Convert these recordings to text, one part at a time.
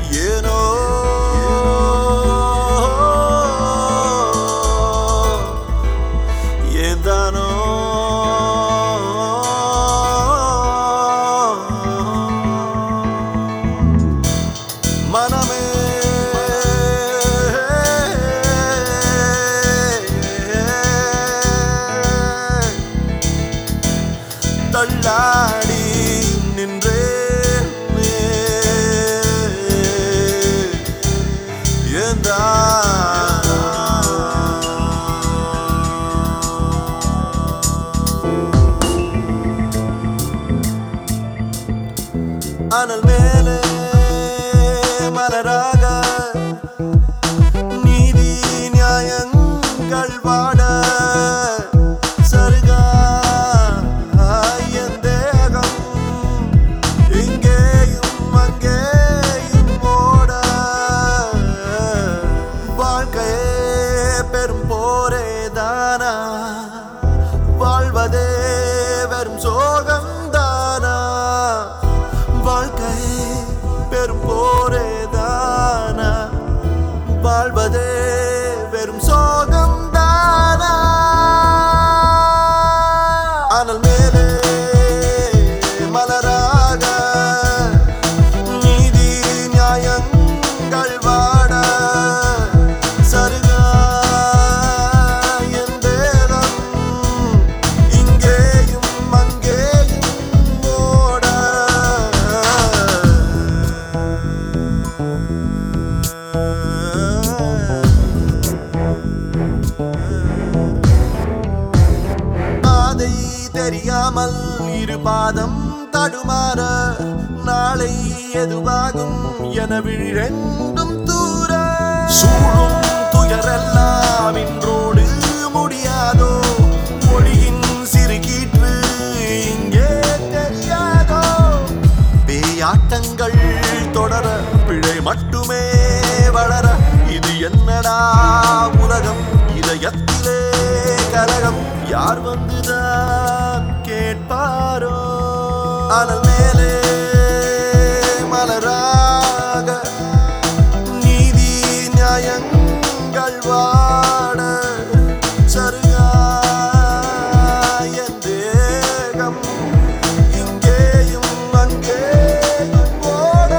ஏனோ ஏந்தானோ மனமே தள்ளாடி நின்றேனே ஏந்தா அனல் மேலே மலராக நீதி நியாயங்கள் வாட சருகா என் தேகம் இங்கேயும் அங்கேயும் ஓட வாழ்க்கையே பெரும் போரே தானா வாழ்வதே வெறும் சோகம் தானா வாழ்க்கையே பெரும் போரே தானா வாழ்வதே வெறும் சோகம் தானா அனல் மேலே மலராக நீதி நியாயங்கள் வாட சருகா என் தேகம் இங்கேயும் அங்கேயும் ஓட பாதை தெரியாமல் இரு பாதம் தடுமாற நாளை எதுவாகும் என விழிரெண்டும் தூர சூழும் துயரெல்லாம் இன்றோடு முடியாதோ மொழியின் சிறுகீற்று இங்கே தெரியாதோ பேயாட்டங்கள் தொடர பிழை மட்டுமே வளர இது என்னடா உலகம் இதயத்திலே கலகம் யார் வந்துதான் கேட்பாரோ அனல் மேலே மலராக நீதி நியாயங்கள் வாட சருகா என் தேகம் இங்கேயும் அங்கேயும் ஓட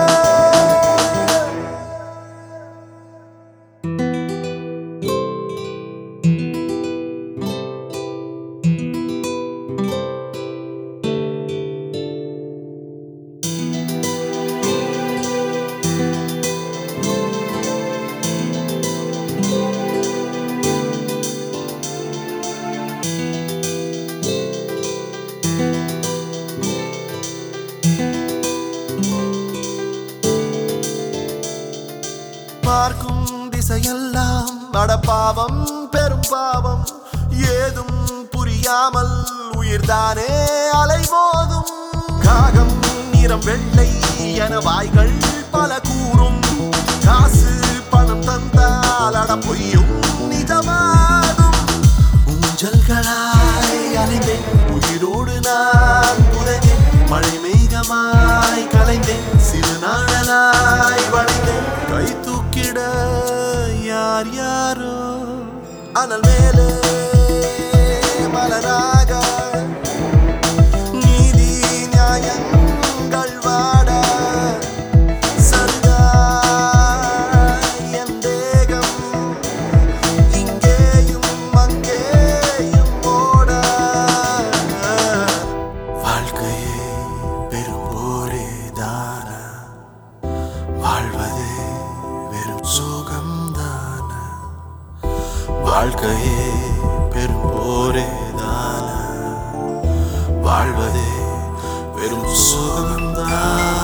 பார்க்கும் திசையெல்லாம் அடப்பாவம் பெரும் பாவம் ஏதும் புரியாமல் உயிர்தானே அலைமோதும் காகம் நிறம் வெள்ளை என வாய்கள் பல கூறும் காசு பணம் தந்தால் அட பொய்யும் நிஜமாகும் ஊஞ்சல்களாய் அலைந்தேன் உயிரோடு நான் புதைந்தேன் மழை மேகமாய் கலைந்தேன் சிறு நாளனாய் வளைந்தேன் கை தூக்கிட யார் யாரோ அனல் மேலே மலராக நீதி நியாயங்கள் வாட சருகா என் தேகம் இங்கேயும் அங்கேயும் ஓட வாழ்க்கையே பெரும் போரே தானா வாழ்வதே வெறும் சோகம் தானா வாழ்க்கையே பெரும் போரே தானா வாழ்வதே வெறும் சோகம் தானா